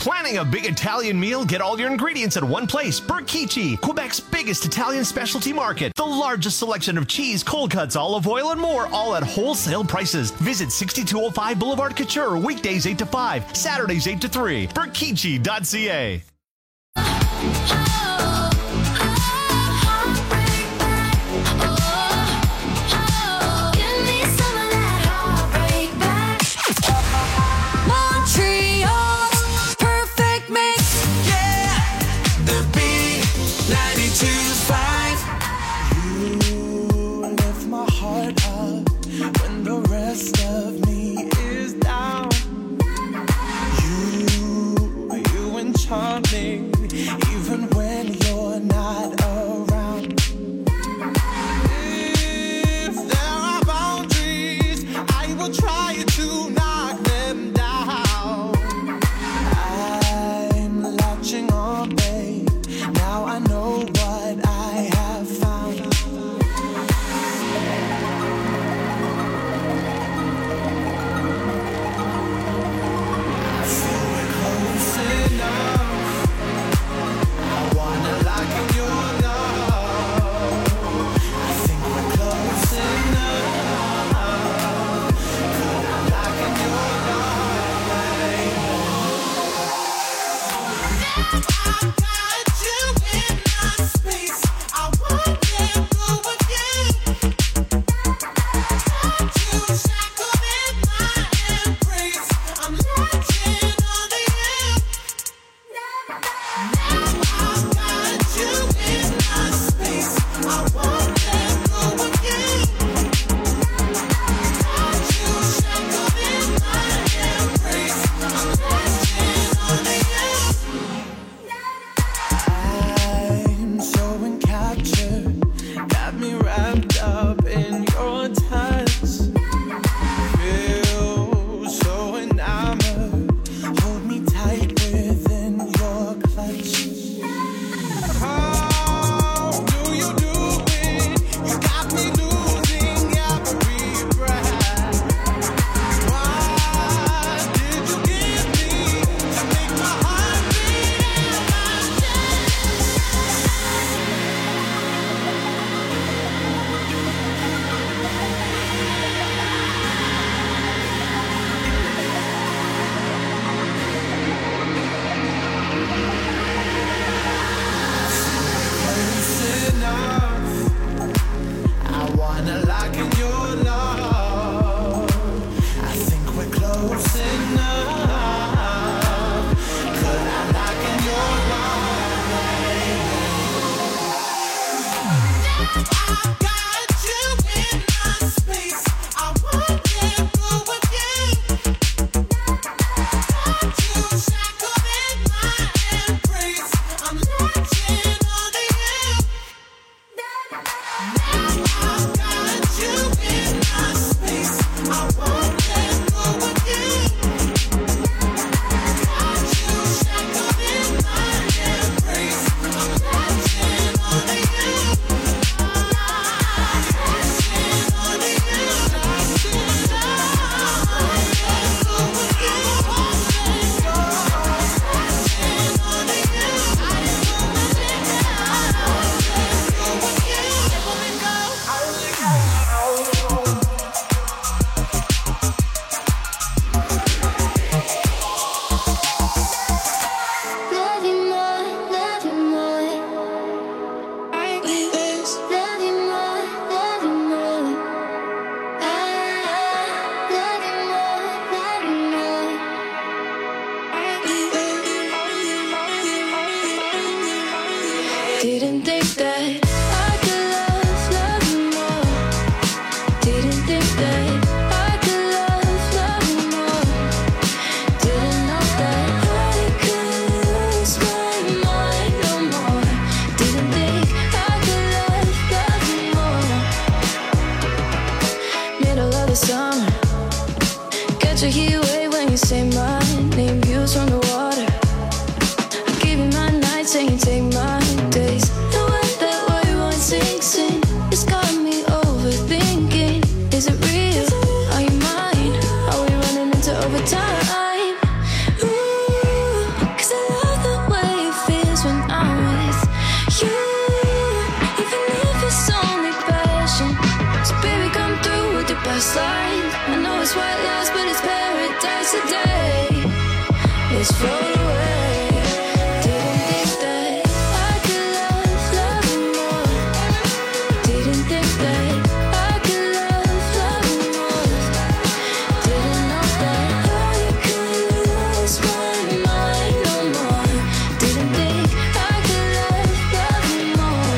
Planning a big Italian meal? Get all your ingredients at one place. Berkici, Quebec's biggest Italian specialty market. The largest selection of cheese, cold cuts, olive oil, and more, all at wholesale prices. Visit 6205 Boulevard Couture, weekdays 8 to 5, Saturdays 8 to 3. Berkici.ca. Charming, even when you're not around. If there are boundaries, I will try to knock them down. I'm latching on, babe. Now I know what I have found. I feel we're close enough. Didn't think that I could love you more. Didn't think that I could love you more. Didn't know that I could lose my mind no more. Didn't think I could love you more. Middle of the summer, catch a heat wave when you say my name. Views from the water, I give you my nights and you take my days. The way that let's float away. Didn't think that I could love you more. Didn't think that I could love you more. Didn't know that I could lose my mind no more. Didn't think I could love you more.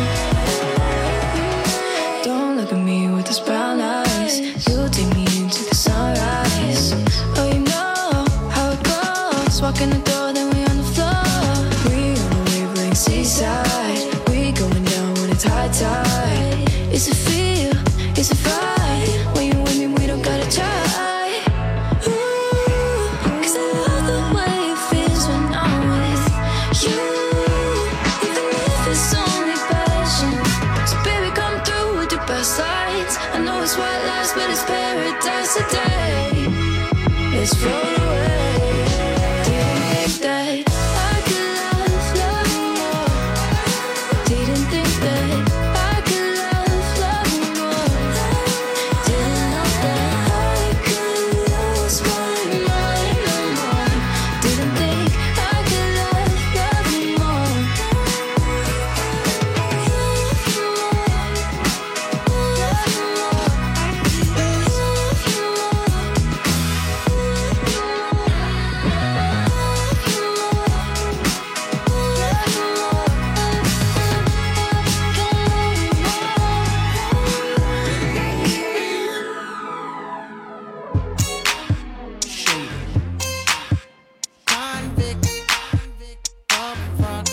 Don't look at me with those brown eyes. You take me into the sunrise. Oh, you know how it goes. Walk in the door, then we on the floor. We on the wavelength seaside. We going down when it's high tide. It's a feel, it's a fight. When you with me, we don't gotta try. Ooh, 'cause I love the way it feels when I'm with you. Even if it's only passion. So baby, come through with your best sides. I know it's white lies, but it's paradise today. Let's float away. Didn't think that I could love you more. Didn't think that I could love you more. Didn't know that I could lose my mind no more. Didn't think I could love you more. Convict, upfront,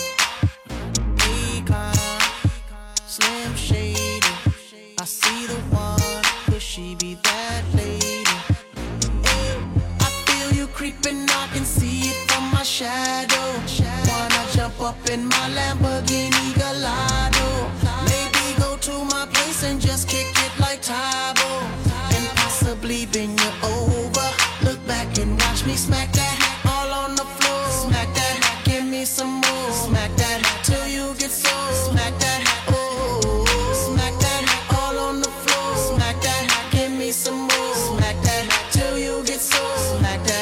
decline, Slim Shady. I see the one, could she be that lady? Hey, I feel you creeping, I can see it from my shadow. Wanna jump up in my Lamborghini Gallardo? Maybe go to my place and just kick it like Tybo, and possibly bend you over. Look back and watch me smack that all on the floor. Smack that, give me some more. Smack that till you get so. Smack that, oh. Smack that all on the floor. Smack that, give me some more. Smack that till you get so. Smack that,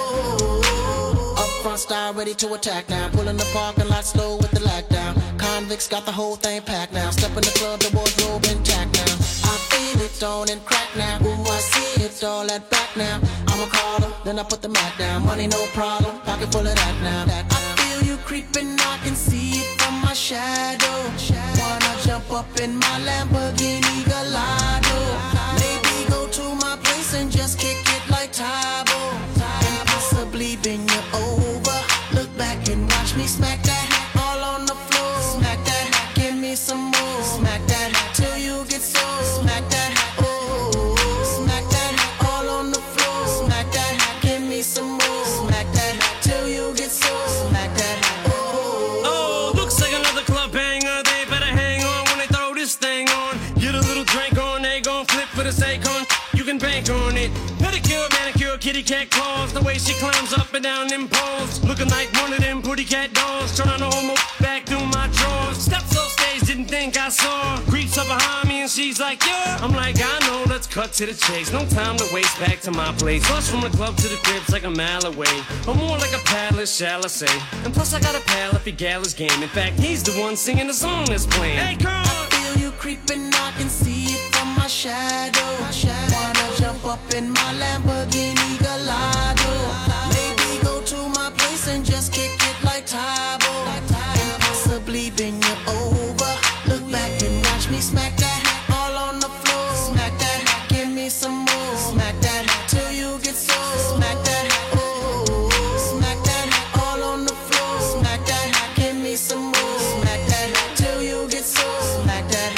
oh. Up front style, ready to attack now. Pull in the parking lot slow with the lag down. Convicts got the whole thing packed now. Step in the club, the wardrobe intact now. I feel it on and crack now. Ooh, I see it all at back now. I'm a caller, then I put the Mac down. Money no problem, pocket full of that now. I feel you creeping, I can see it from my shadow. Wanna jump up in my Lamborghini Gallardo? Maybe go to my place and just kick it like Tybo, and possibly bend you over. Look back and watch me smack that all on the floor. Smack that, give me some more. Smack that till you get so. Smack that, oh. Smack that all on the floor. Smack that, give me some more. Smack that till you get so. Smack that, oh. Oh, looks like another club banger. They better hang on when they throw this thing on. Get a little drink on, they gon' flip for the Akon. You can bank on it. Pedicure, manicure, kitty cat claws. The way she climbs up and down them poles, looking like one of them pretty cat dolls. Trying to hold my back through my drawers. Steps off stage, didn't think I saw. Creeps up behind me and she's like, yeah. I'm like, I know, let's cut to the chase. No time to waste, back to my place. Bus from the club to the crib's like a mile away, or more like a palace, shall I say. And plus I got a pal if he gal his game. In fact, he's the one singing the song that's playing. Hey, girl! I feel you creeping, I can see it from my shadow. Wanna jump up in my Lamborghini Gallardo? Maybe go to my place and just kick it like Tybo, and possibly bend you over. Look back and watch me smack that all on the floor. Smack that, give me some more. Smack that till you get so. Smack that, oh. Smack that all on the floor. Smack that, give me some more. Smack that till you get so. Smack that,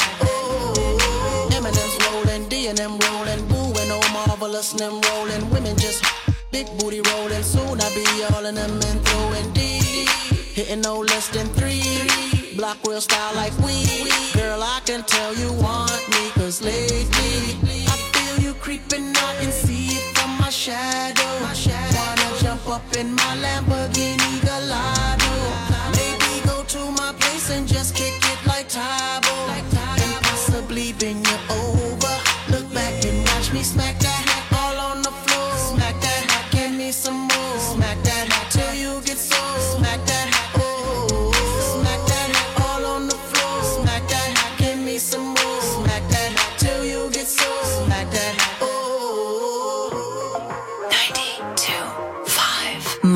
oh. Eminem's rolling, D&M rolling, Boo and oh marvelous them rolling. Women just big booty rolling. Soon I be all in them and throwing D. Hitting no less than 3. Block real style like we. Girl, I can tell you want me, 'cause lately I feel you creeping, I can see it from my shadow. Wanna jump up in my Lamborghini Gallardo? Maybe go to my place and just kick it like Tybo, and possibly bend you over. Look back and watch me smack that all on the floor. Smack that, give me some more. Smack that till you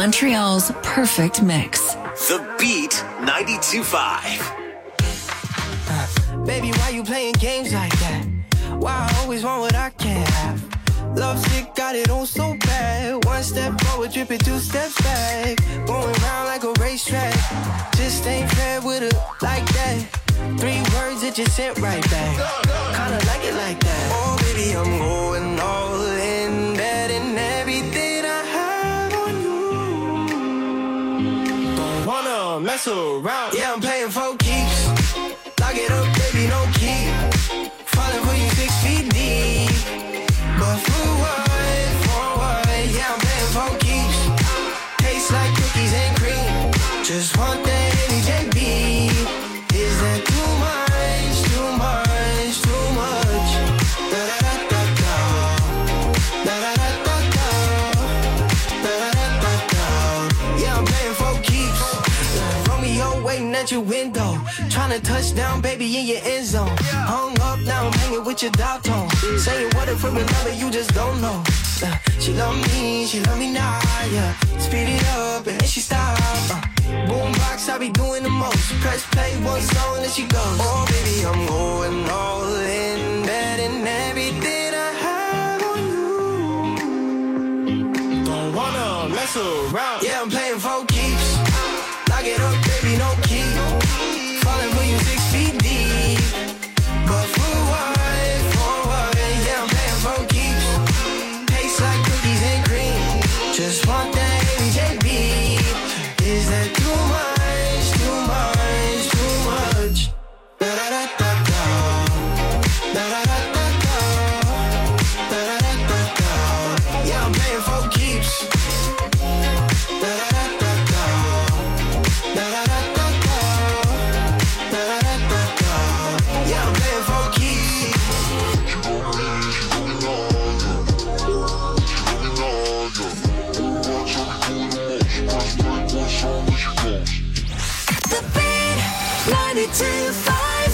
Montreal's perfect mix. The Beat 92.5. Baby, why you playing games like that? Why I always want what I can't have? Love sick, got it on so bad. One step forward, dripping 2 steps back. Going round like a racetrack. Just ain't fair with it like that. 3 words that you sent right back. Kinda like it like that. Oh, baby, I'm going all in. Betting everything I have on you. Don't wanna mess around. Yeah, I'm playing for keeps. Lock it up, baby, no key. Falling for you 6 feet deep. But for what? Yeah, I'm playing for keeps. Tastes like cookies and cream. Just want that NJB. Is that too much? Too much? Too much? Da da da da da. Da da da da da. Da da da da da. Yeah, I'm playing for keeps. Romeo waiting at your window. Tryna touch down, baby, in your end zone. Hung up, now I'm hanging with your dial tone. Saying what if we're in love and you just don't know. She love me now, yeah. Speed it up and then she stop. Boombox, I be doing the most. Press play, one song and she goes. Oh, baby, I'm going all in. Betting everything I have on you. Don't wanna mess around. Yeah, I'm playing for keeps. Lock it up, baby, no key. Falling for you 6 feet deep. But for what? Yeah, I'm playing for keeps. Tastes like cookies and cream. Just want that NJB. Is that too much? Too much? Too much? Da da da da da. Da da da da da. Da da da da da. Yeah, I'm playing for keeps. Da da da da da. Da da da da da. Da da da da da. Yeah, I'm playing for keeps. The Beat 92.5.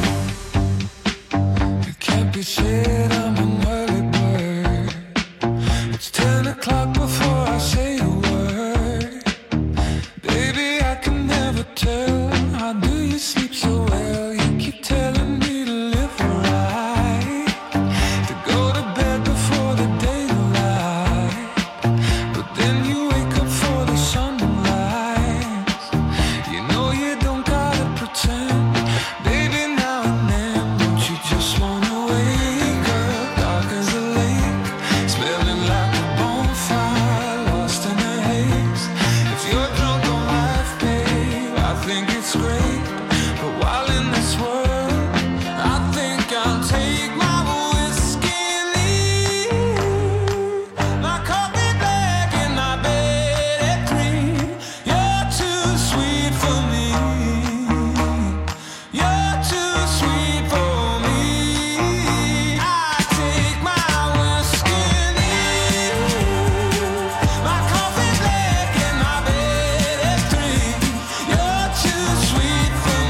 It can't be said I'm an early bird. It's 10 o'clock before I say a word. Baby, I can never tell. How do you sleep so well? You keep telling me to live right, to go to bed before the daylight. But then you wake up for the sunrise. You know you don't gotta pretend. Baby, now and then, don't you just wanna wake up dark as a lake, smelling like a bonfire, lost in a haze. If you're drunk on life, babe, I think it's great. But while in this world, I think I'll take my whiskey and leave. My coffee black and my bed at 3. You're too sweet for me. You're too sweet for me. I take my whiskey and leave. My coffee black and my bed at 3. You're too sweet for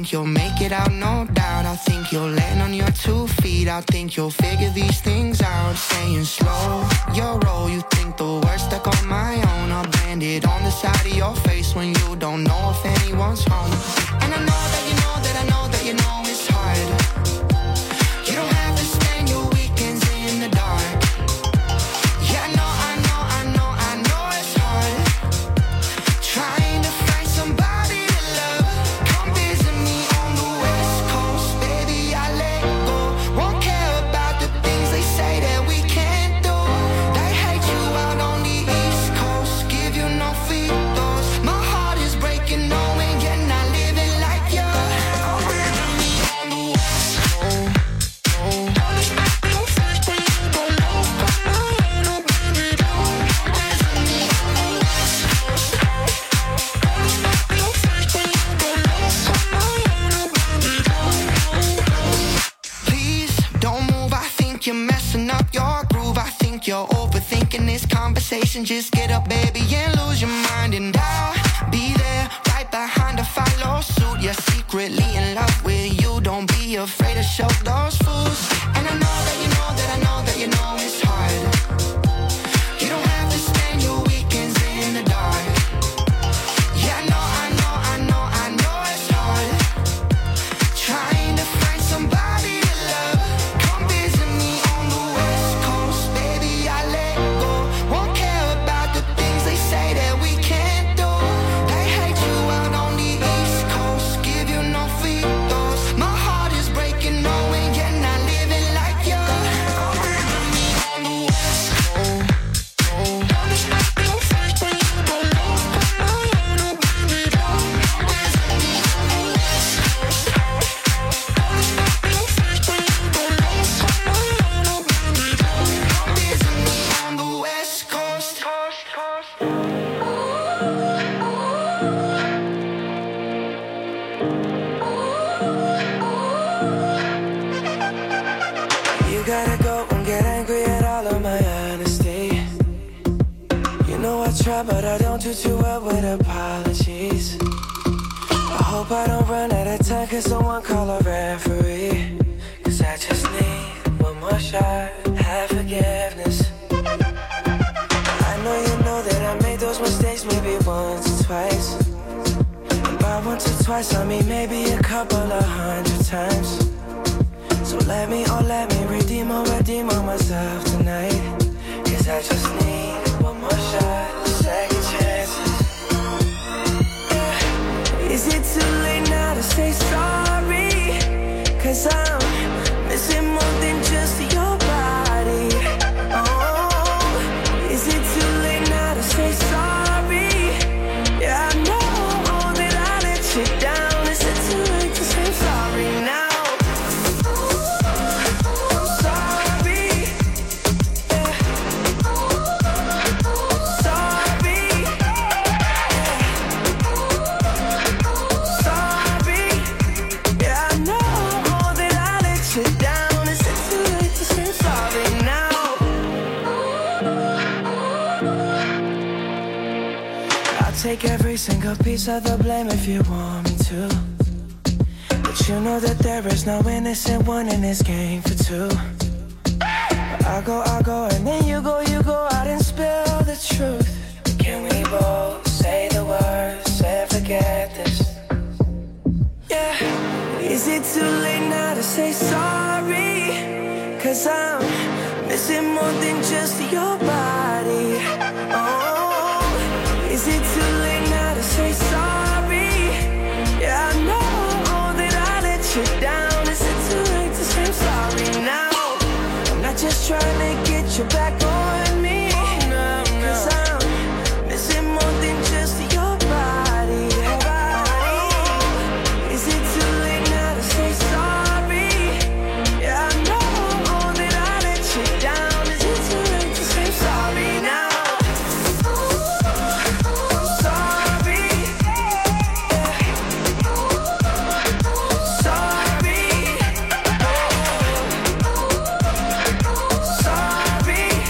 think you'll make it out, no doubt. I think you'll land on your 2 feet. I think you'll figure these things out. Saying slow your roll, you think the worst stuck on my own. I'll brand it on the side of your face when you don't know if anyone's home. And I know that you know that I know that you know it's hard. You don't have to spend your weekends in the dark. Yeah, I know, I know, I know, I know it's hard. Trying to find somebody to love. Come visit me on the West Coast, baby, I let go. Won't care about the things they say that we can't do. They hate you out on the East Coast, give you no feet those. My heart is breaking knowing you're not living like you. Come visit me on the West Coast. Please don't move, I think you're messing up your groove. I think you're overthinking this conversation. Just get up, baby, and lose your mind. And I'll be there right behind to follow suit. You're secretly in love with you. Don't be afraid to show those fools. And I know that you know that I know that you know it's hard. You don't have to spend your weekends in the dark. Yeah, I know, I know, I know, I know it's hard. Trying to find somebody to love. Come visit me on the West Coast, baby, I let go. Won't care about the things they say that we can't do. They hate you out on the East Coast, give you no feet those. My heart is breaking knowing you're not living like you. Come visit me on the West Coast. You gotta go and get angry at all of my honesty. You know I try, but I don't do too well with apologies. I hope I don't run out of time, cause someone call a referee. Cause I just need one more shot, have forgiveness. I know you know that I made those mistakes maybe once or twice. And by once or twice I mean maybe a couple of 100 times. So let me redeem on myself tonight. Cause I just need one more shot, second chances. Yeah. Is it too late now to say sorry? Cause I'm missing more than just your body. Oh, is it too late now to say sorry? Yeah, I know that I let you down. Is it too late to say sorry now? Take every single piece of the blame if you want me to. But you know that there is no innocent one in this game for two. I'll go, and then you go out and spill the truth. Can we both say the words and forget this? Yeah. Is it too late now to say sorry? Cause I'm missing more than just your body. Oh, is it too late now to say sorry? Yeah, I know that I let you down. Is it too late to say I'm sorry now? I'm not just trying to get you back on me. Cause I'm missing more than just your body. Is it too late now to say sorry? Yeah, I know that I let you down. Is it too late to say I'm sorry now? Sorry.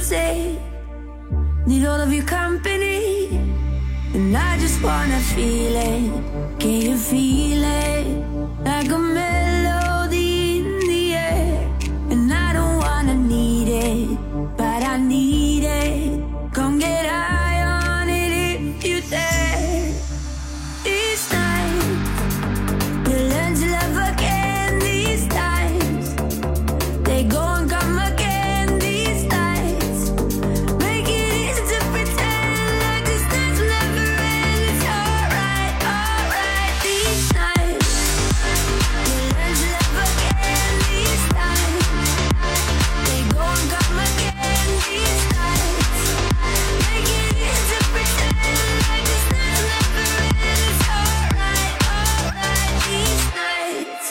lose it. Need all of your company, and I just wanna feel it. Can you feel it? Like a melody in the air. And I don't wanna need it, but I need it. Come get high on it if you dare. These nights, you learn to love again. These times, they go and come again. These nights, make it easy to pretend like this dance will never end. It's alright, alright. These nights, you learn to love again. These times, they go and come again. These nights, make it easy to pretend like this dance will never end. It's alright, alright. These nights,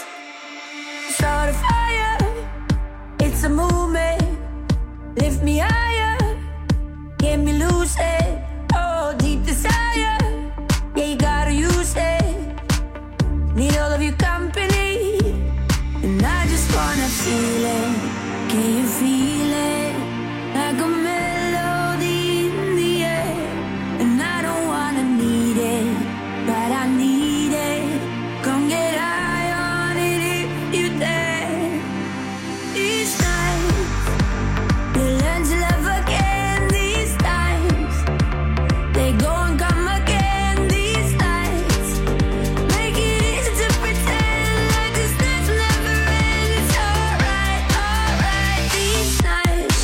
start a fire. It's a movement. Lift me higher. Get me lucid. Oh, deep desire. Yeah, you gotta use it. Need all of your company, and I just wanna feel it. Can you feel it? Like a melody in the air. And I don't wanna need it, but I need it. Come get high on it if you dare. These nights, you learn to love again. These times, they go and come again. These nights, make it easy to pretend like this dance will never end. It's alright, alright. These nights,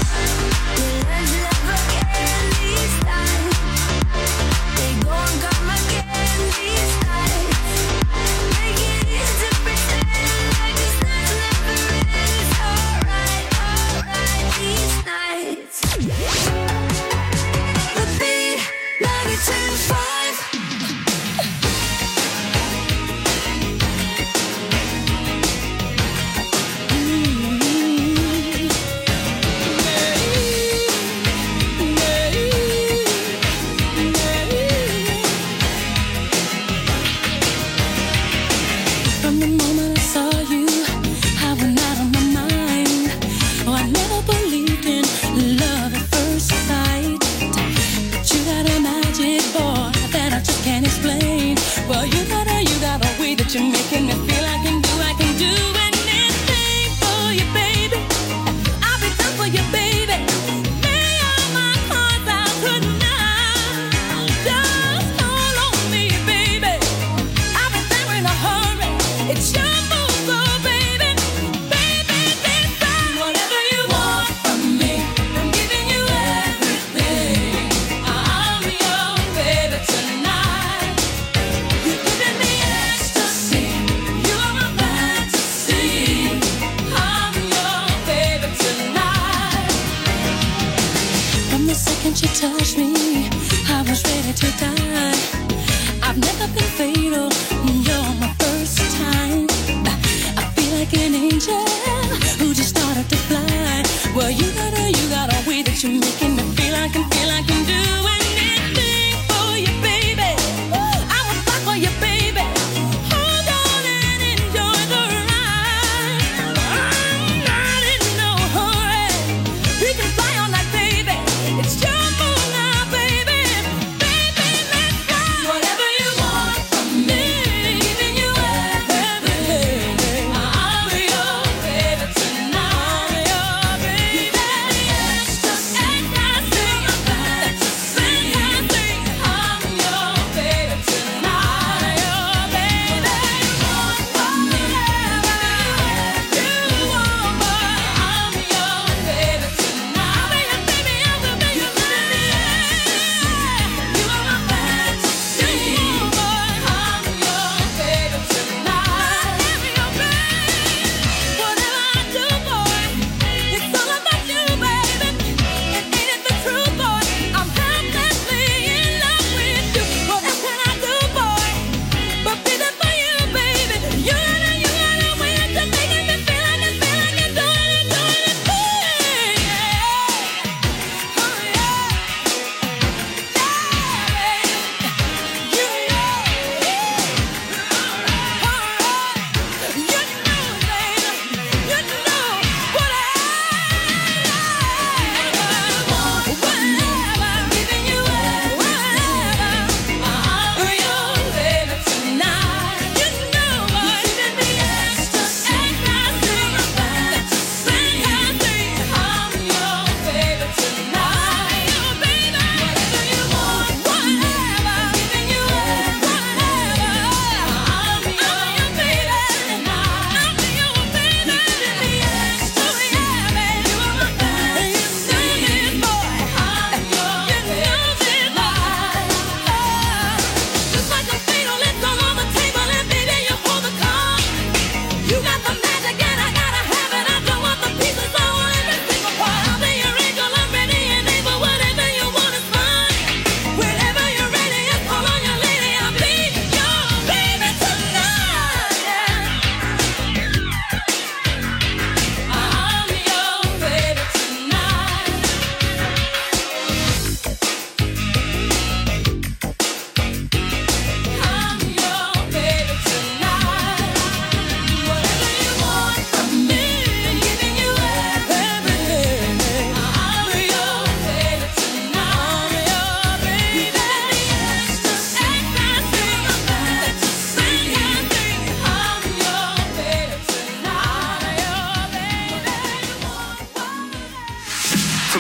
you learn to love again. These times, they go and come again. These nights, make it easy to pretend like this dance will never end. It's alright, alright. These nights. The beat 92.5. From the moment I saw you, I went out of my mind. Oh, I never believed in love at first sight. But you got a magic, boy, that I just can't explain. Well, you got a way that you're making me feel I can do anything for you, baby. I'll be done for you, baby. Lay all my cards out tonight. Just call on me, baby. I'll be there in a hurry. It's your move, so baby, baby, this time. Whatever you want from me, I'm giving you everything. I'm your baby tonight. You're giving me ecstasy. You're a fantasy. I'm your baby tonight. From the second you touched me, I was ready to die. I've never been fatal. You're my first time. I feel like an angel who just started to fly. Well, you got a way that you're making me feel I can do anything for you, baby. I will fight for you, baby. Hold on and enjoy the ride. I'm not in no hurry. We can fly all night, baby. It's your move now, baby. Baby, let's fly. Whatever you want from me.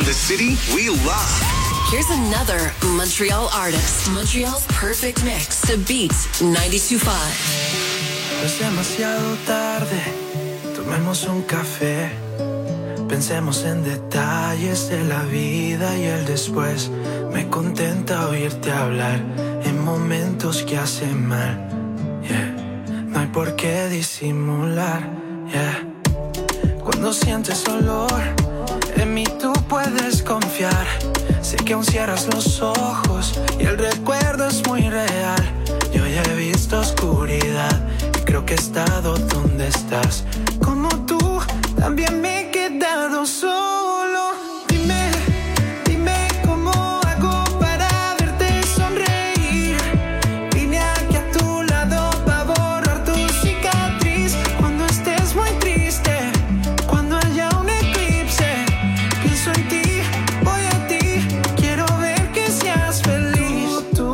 the city we love. Here's another Montreal artist. Montreal's perfect mix. The Beat 92.5. Es demasiado tarde, tomemos un café. Pensemos en detalles de la vida y el después. Me contenta oírte hablar en momentos que hacen mal. Yeah. No hay por qué disimular. Yeah. Cuando sientes olor, en mí tú puedes confiar. Sé que aún cierras los ojos y el recuerdo es muy real. Yo ya he visto oscuridad y creo que he estado donde estás. Como tú, también me he quedado solo. Dime, dime cómo hago para verte sonreír. Vine aquí a tu lado para borrar tu cicatriz. Cuando estés muy triste, cuando haya un eclipse, pienso en ti, voy a ti. Quiero ver que seas feliz.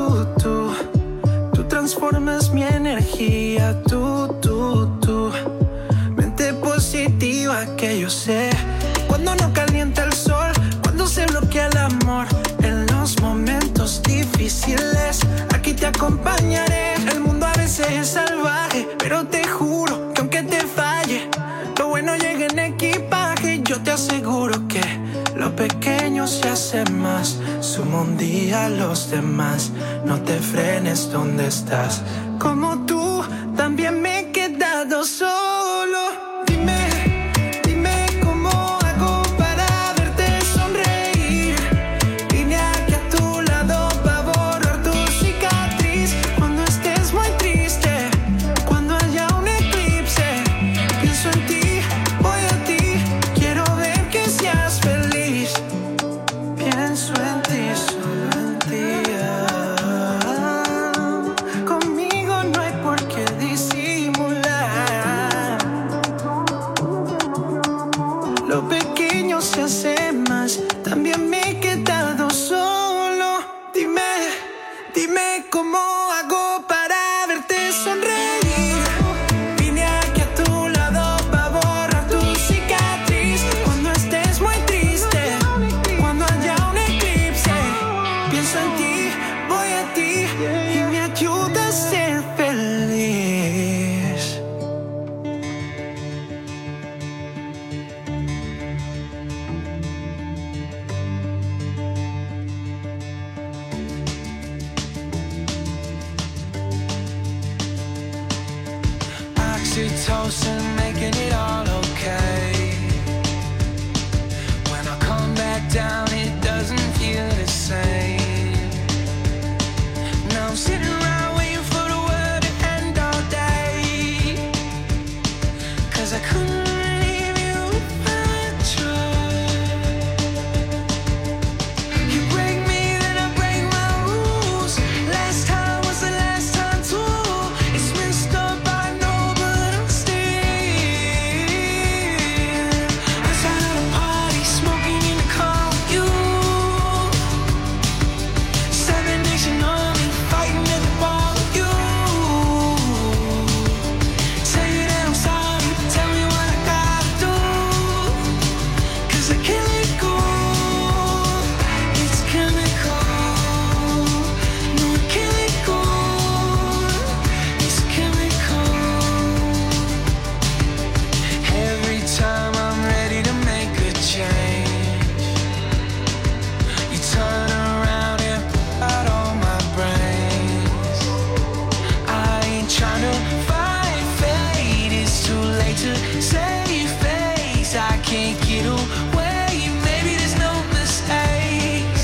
Tú transformas mi energía. Tú mente positiva que yo sé. Cuando no calienta el sol, cuando se bloquea el amor, en los momentos difíciles, aquí te acompañaré. El mundo a veces es salvaje, pero te juro que aunque te falle, lo bueno llega en equipaje. Yo te aseguro que lo pequeño se hace más. Suma un día a los demás. No te frenes donde estás. Como tú, también me he quedado solo. Dime, dime cómo hago para verte sonreír. Vine aquí a tu lado para borrar tu cicatriz. Cuando estés muy triste, cuando haya un eclipse, pienso en ti, voy a ti. Quiero ver que seas feliz. Pienso en ti, solo en ti. Conmigo no hay por qué disimular. Lo pequeño se hace más. También me he quedado solo. Dime, dime cómo hago para verte sonreír. Vine aquí a tu lado para borrar tu cicatriz. Cuando estés muy triste, cuando haya un eclipse, pienso en ti, voy a ti y me ayuda a ser feliz. Oxytocin making it all okay. When I come back down, it doesn't feel the same. Now I'm sitting around waiting for the world to end all day. 'Cause I couldn't leave you if I tried. You break me, then I break my rules. Last time was the last time too. It's messed up, I know, but I'm still outside of the party, smoking in the car with you. Seven Nation Army, fighting at the bar with you. Say that I'm sorry, tell me what I gotta do. 'Cause I can't let go. It's chemical. No, I can't let go. It's chemical. Every time I'm ready to make a change, you turn around and pull out all my brains. I ain't trying to fight fate. It's too late to save face. I can't get away. Maybe there's no mistakes.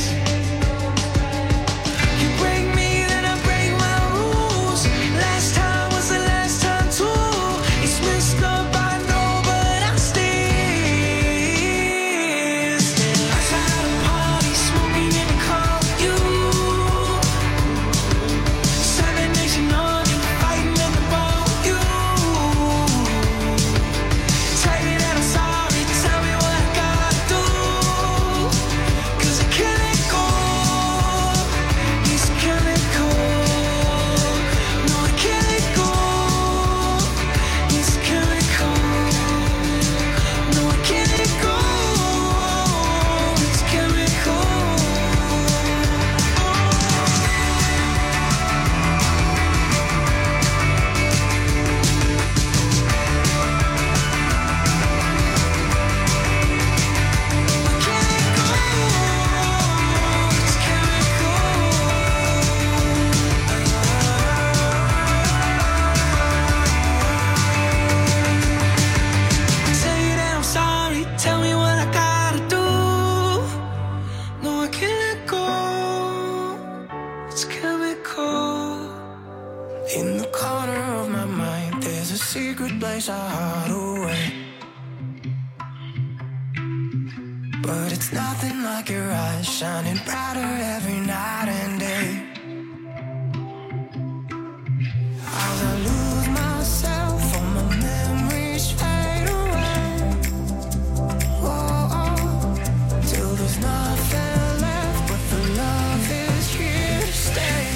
You break me, then I break my rules. Last time was the last time too. It's messed up, I know, but I'm still outside the party, smoking in the car with you. Seven Nation Army, fighting at the bar with you. Tell me that I'm sorry, tell me what I got. place I hide away. But it's nothing like your eyes shining brighter every night and day. As I lose myself, all my memories fade away. Oh, till there's nothing left but the love is here to stay.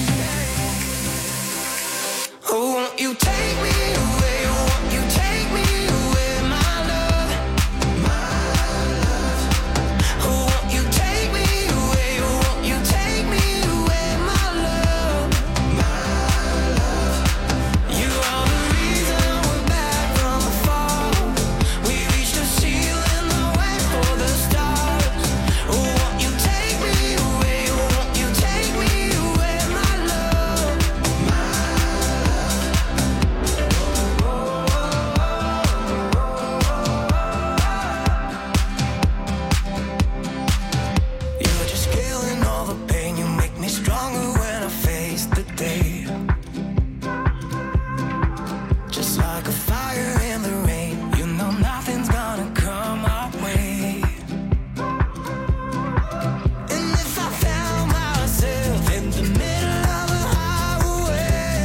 Oh, won't you take me away? Won't you take me away, my love? Oh, won't you take me away? Won't you take me away, my love? You are the reason we're back from the fall. We reached the ceiling, the way for the stars. Oh, won't you take me away? Won't you take me away, my love? You're just killing all the pain. You make me stronger when I face the day. Just like a fire in the rain, you know nothing's gonna come our way. And if I found myself in the middle of a highway,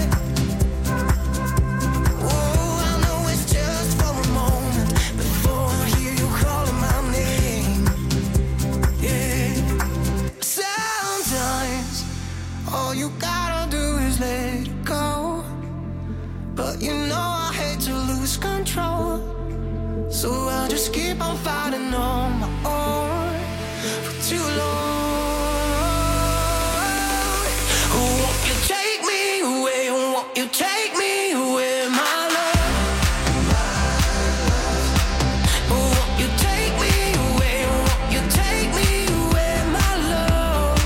oh, I know it's just for a moment before I hear you calling my name. Yeah. Sometimes all you gotta do is let it go. But you know I hate to lose control, so I just keep on fighting on my own for too long. Oh, won't you take me away? Won't you take me away, my love? Oh, won't you take me away? Won't you take me away, my love?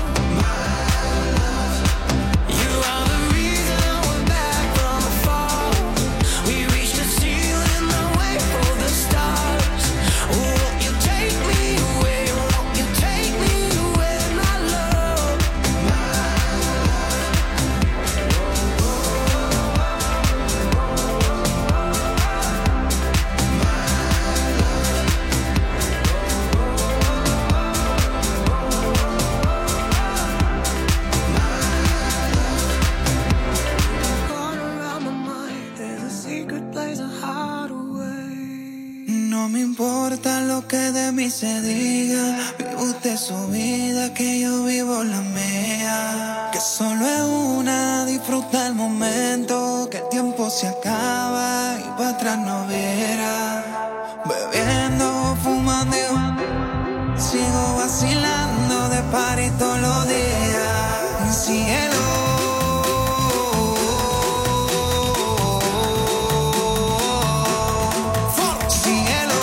You are the reason we're back from the fall. We reached the ceiling, the way for the stars. Oh, won't you take me away? Won't you take me away, my love? Gone around my mind, there's a secret place I hide away. No me importa lo que de mí se diga. Vive usted su vida, que yo vivo la mía. Que solo es una, disfruta el momento. Que el tiempo se acaba y para atrás no viera. Bebiendo, fumando, sigo vacilando de party todos los días. Cielo. Cielo.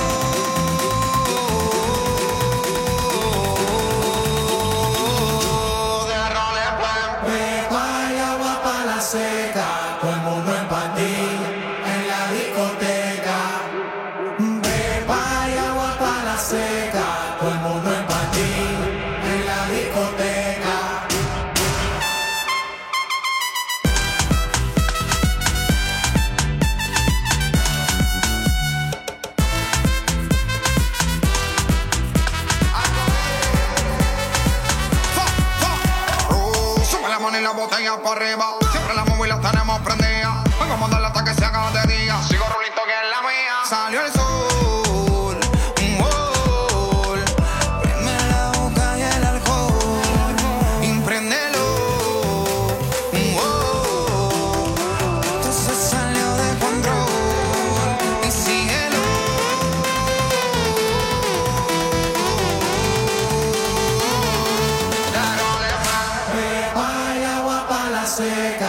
Beba y agua pa' la seca, todo el mundo en panty en la discoteca. Beba y agua pa' la seca, todo el mundo en panty en la discoteca. Sube la mano y la botella para arriba. Siempre la móvil la tenemos prendida. Vengo a mandarla hasta que se haga de día. Sigo rulito que es la mía. Salió el sol, un gol. Prende la boca y el alcohol. Impréndelo, un gol. Esto se salió de control. Y síguelo. Beba y agua pa' la seca,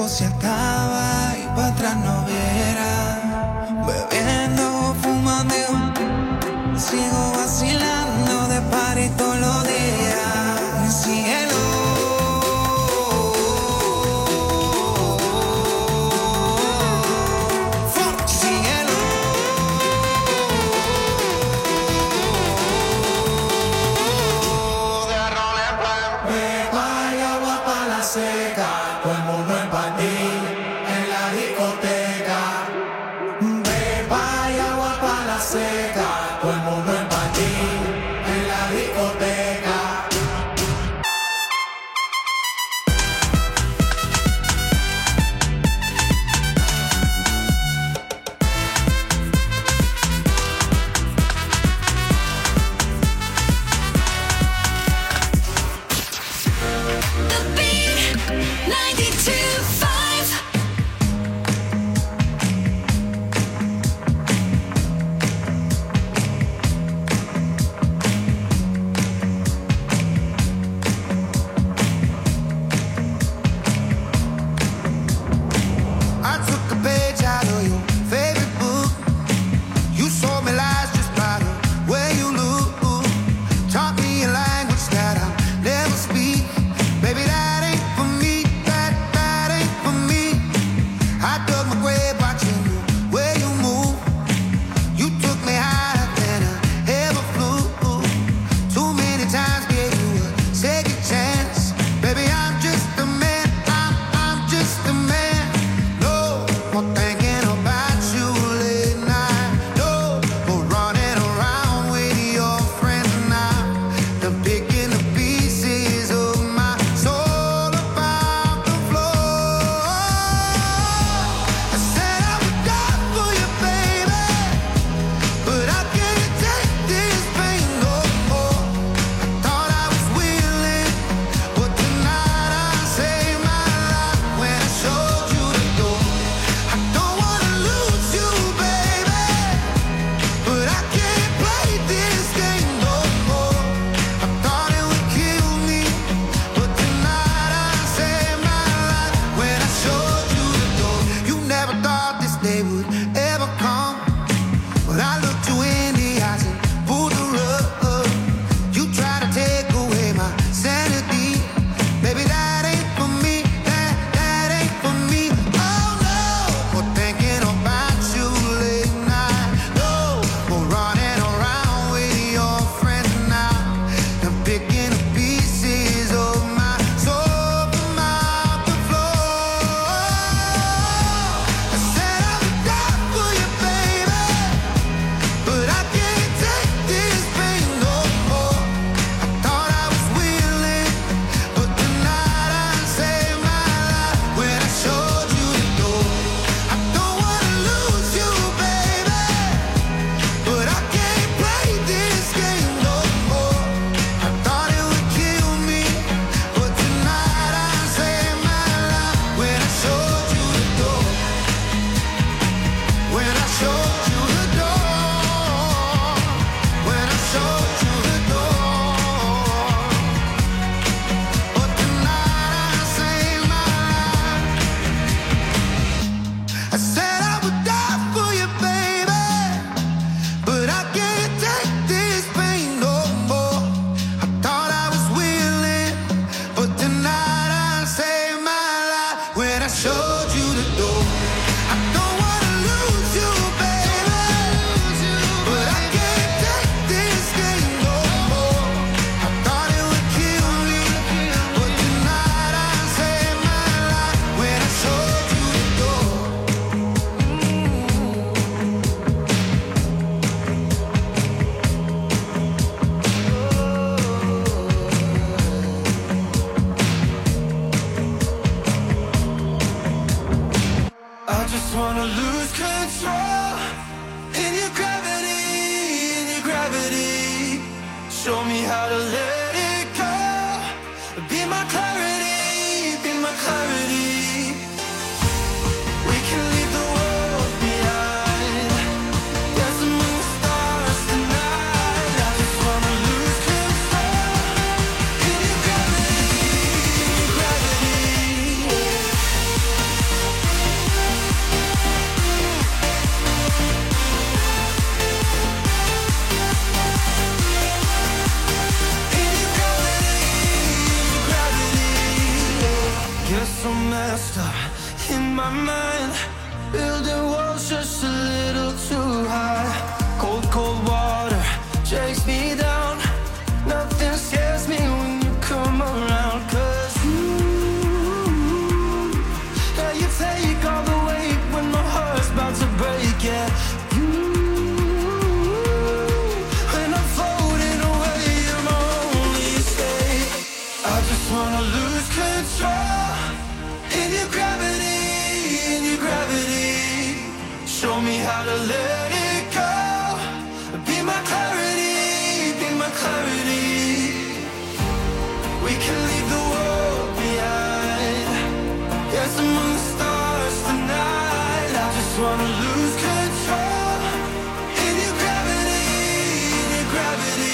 se acaba y para atrás no verá. Bebiendo, fumando, sigo vacilando de party todos los días. Síguelo. Seca, todo el mundo en panty, en la discoteca. Beba y agua para la seca, todo el mundo en panty, en la discoteca. Show me how to let it go. Be my clarity, be my clarity. We can leave the world behind. There's a moon, stars tonight. I just wanna lose control. In your gravity, gravity. in my mind. Building walls just a little too high. Cold, cold water takes me down. Nothing scares me when you come around. 'Cause yeah, you take all the weight when my heart's about to break. Yeah, when I'm floating away, you're my only escape. I just wanna lose control in your gravity, in your gravity. Show me how to let it go. Be my clarity, be my clarity. We can leave the world behind. Yes, among the stars tonight. I just wanna lose control in your gravity, in your gravity.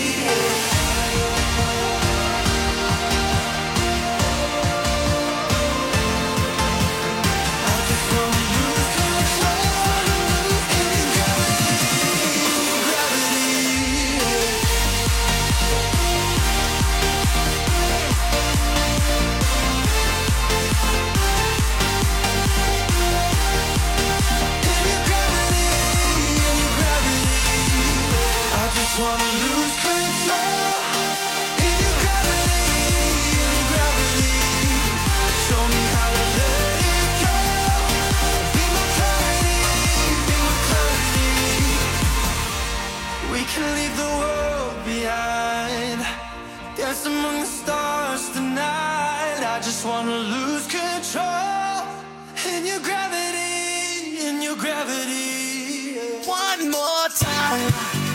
Wanna lose control in your gravity, in your gravity. Show me how to let it go. Be my clarity, be my clarity. We can leave the world behind. Dance among the stars tonight. I just wanna lose control in your gravity, in your gravity. One more time.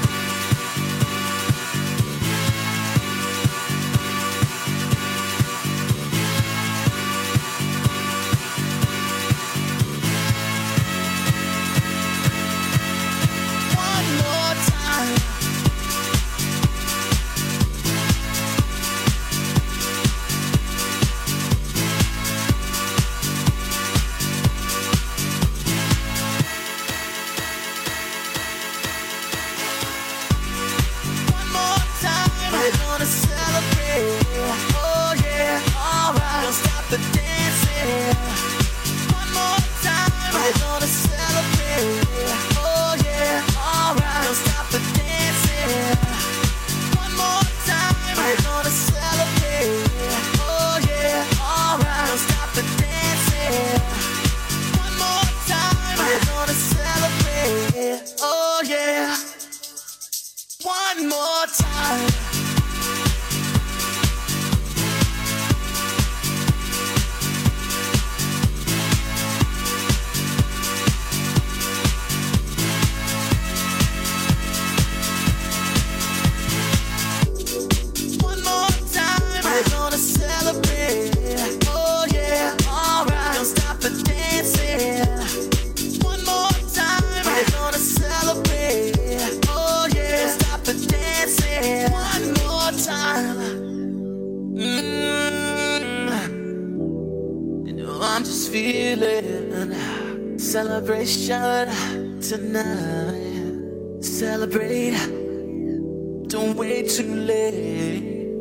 Celebration tonight. Celebrate. Don't wait too late.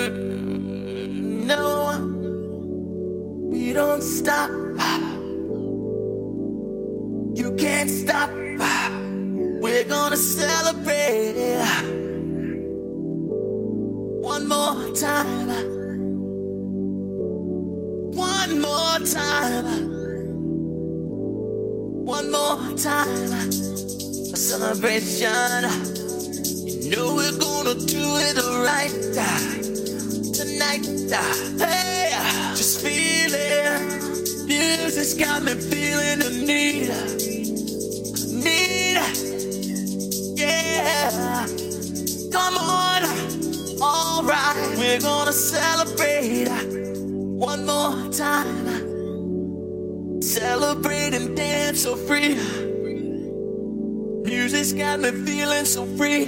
No, we don't stop. You can't stop. We're gonna celebrate. One more time. One more time. One more time, a celebration. You know we're gonna do it right tonight. Hey, just feel it. Music's got me feeling the need. Yeah, come on. All right, we're gonna celebrate one more time. Celebrate and dance so free. Music's got me feeling so free.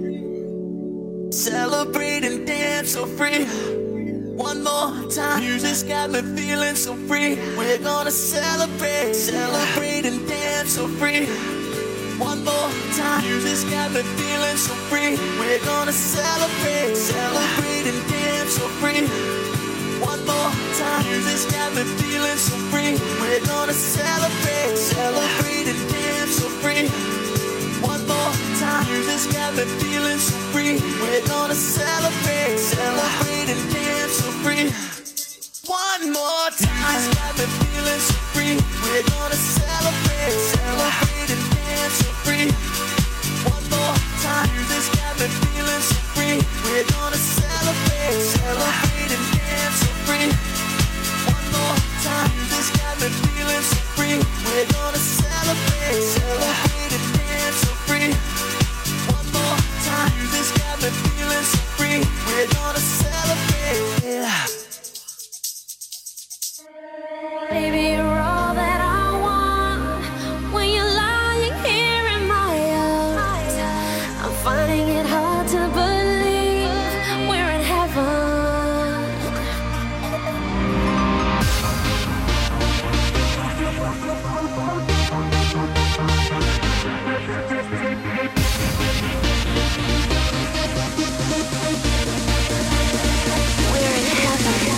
Celebrate and dance so free. One more time. Music's got me feeling so free. We're gonna celebrate. Celebrate and dance so free. One more time. Music's got me feeling so free. We're gonna celebrate. Celebrate and dance so free. One more time. Music's got me feeling so free. We're celebrate, celebrate and dance so free. One more time, this got me feeling so free. We're gonna celebrate, celebrate and dance so free. One more time, this got me feeling so free. We're gonna celebrate, celebrate and dance so free. One more time, this got me feeling so free. We're gonna celebrate, celebrate and dance so free. One more time, this got me feeling so free. We're gonna celebrate, celebrate and dance so free. One more time, this got me feeling so free. We're gonna celebrate. Baby, you're all that I want. When you're lying here in my arms, I'm finding it hard to believe we're in heaven. We're in heaven.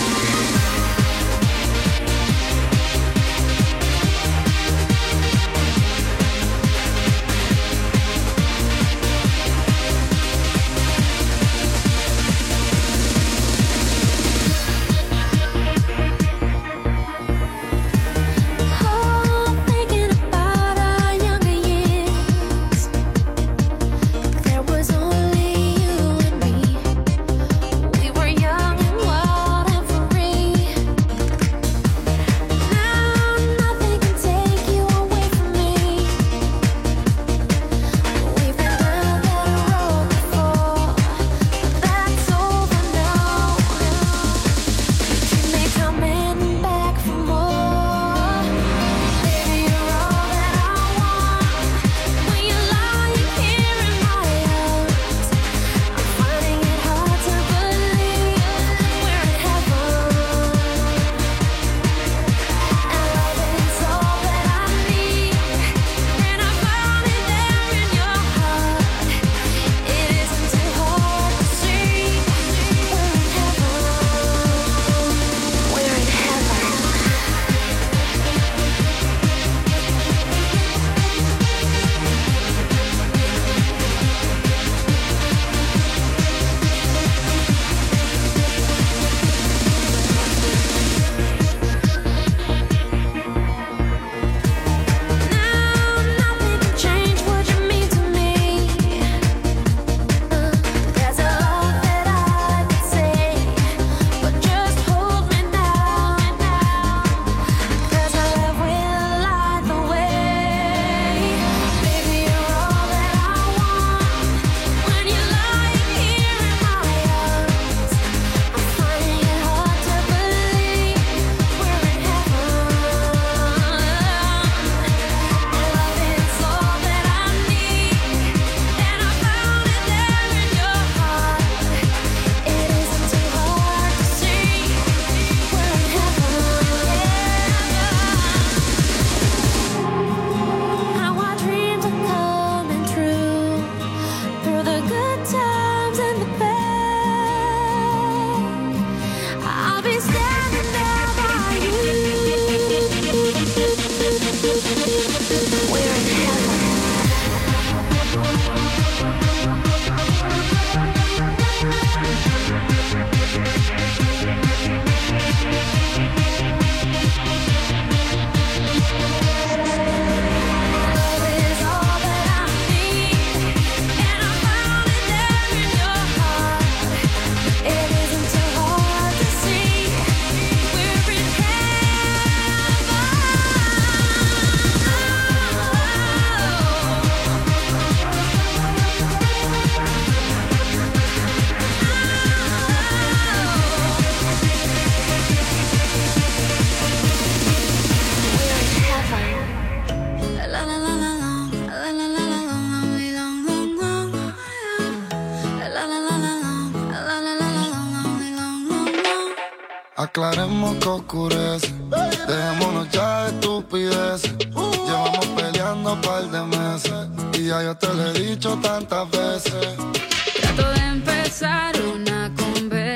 Aclaremos que oscurece, dejémonos ya de estupideces. Llevamos peleando un par de meses y ya yo te lo he dicho tantas veces. Trato de empezar una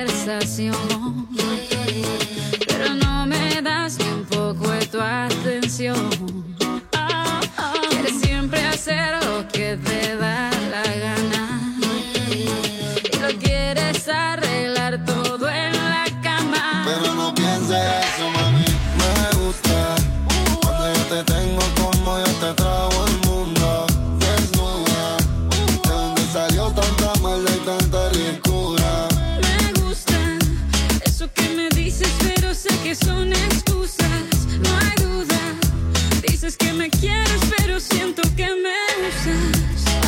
conversación, pero no me das ni un poco de tu atención. pasión. Quieres siempre hacer lo que te da la gana y lo quieres arreglar todo en la cama. Pero no pienses eso, mami, me gusta cuando yo te tengo como yo te trago el mundo. Desnuda, de donde salió tanta maldad y tanta ricura. Me gusta eso que me dices, pero sé que son excusas. No hay duda, dices que me quieres, pero siento que me usas.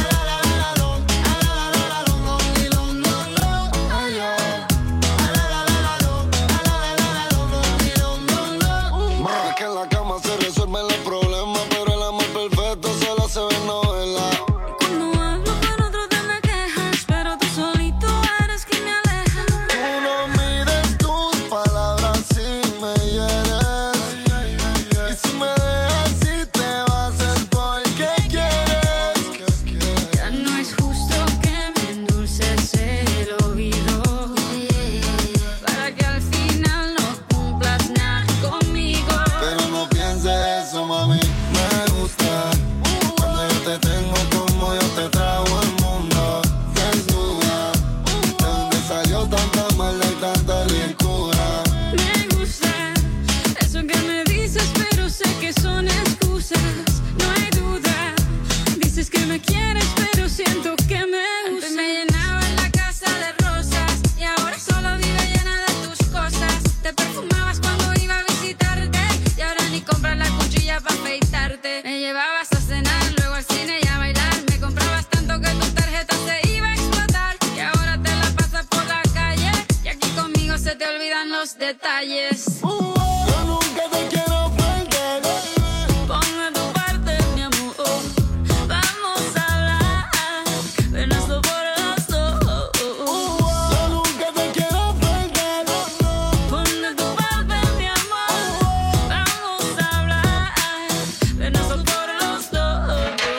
Es que en la cama se resuelven los problemas, pero el amor perfecto solo se ve en novela. Cuando hablo con otro te me quejas, pero tú solito eres quien me aleja. Tú no mires tus palabras si me hieres. Y si me dejas, si te vas es porque quieres. Ya no es justo que me endulces el oído para que al final no cumplas nada conmigo. Pero no pienses eso, mami, me gusta cuando yo te tengo como yo te trago el mundo. Desnuda, de donde salió tanta maldad y tanta ricura. Me gusta eso que me dices, pero sé que son excusas. No hay duda, dices que me quieres, pero siento que me usas. Antes me llenaba en la casa de rosas y ahora solo vive llena de tus cosas. Te perfumabas cuando iba a visitarte y ahora ni compras la cuchilla para afeitarte. Me llevabas a cenar, luego al cine y a bailar. Me comprabas tanto que tu tarjeta se iba a explotar y ahora te la pasas por la calle y aquí conmigo se te olvidan los detalles. Yo nunca te quiero perder. Ponme tu parte, mi amor. Vamos a hablar, ven hazlo por los dos. Yo nunca te quiero perder. Ponme tu parte, mi amor. Vamos a hablar, ven hazlo por los dos.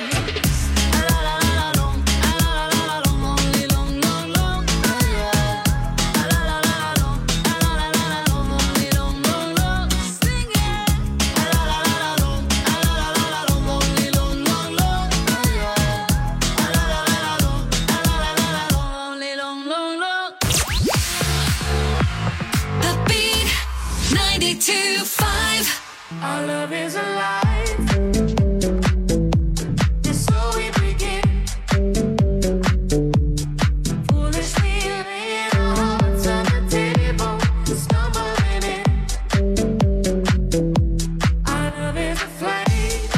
The Beat 92.5. Our love is alive. And so we begin. Foolishly laying our hearts on the table, stumbling in. Our love is a flame,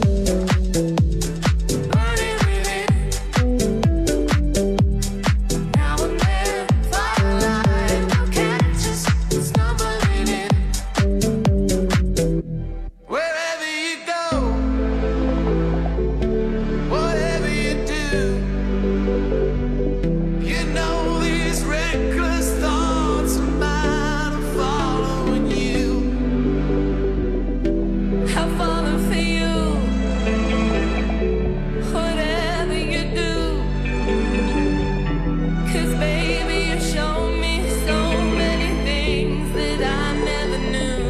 burning within. Now and then, firelight will catch us stumbling in. Wherever you go, whatever you do, you know these reckless thoughts of mine are following you. I've fallen for you. Whatever you do, 'cause baby you showed me so many things that I never knew.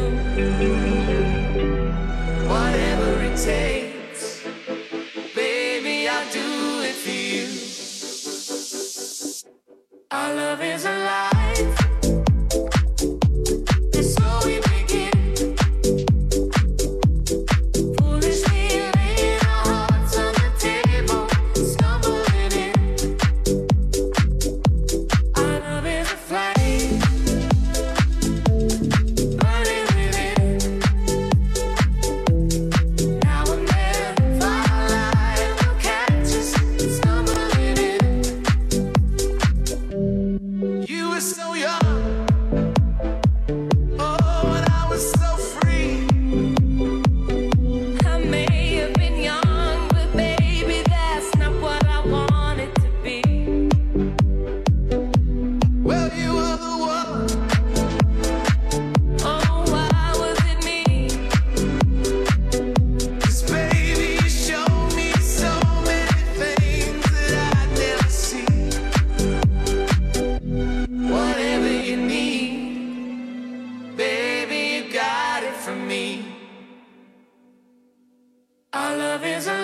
Whatever it takes, baby, I'll do it for you. Our love is alive. And so we begin. Foolishly laying our hearts on the table, stumbling in. Our love is a flame, burning within. Now and then, love is a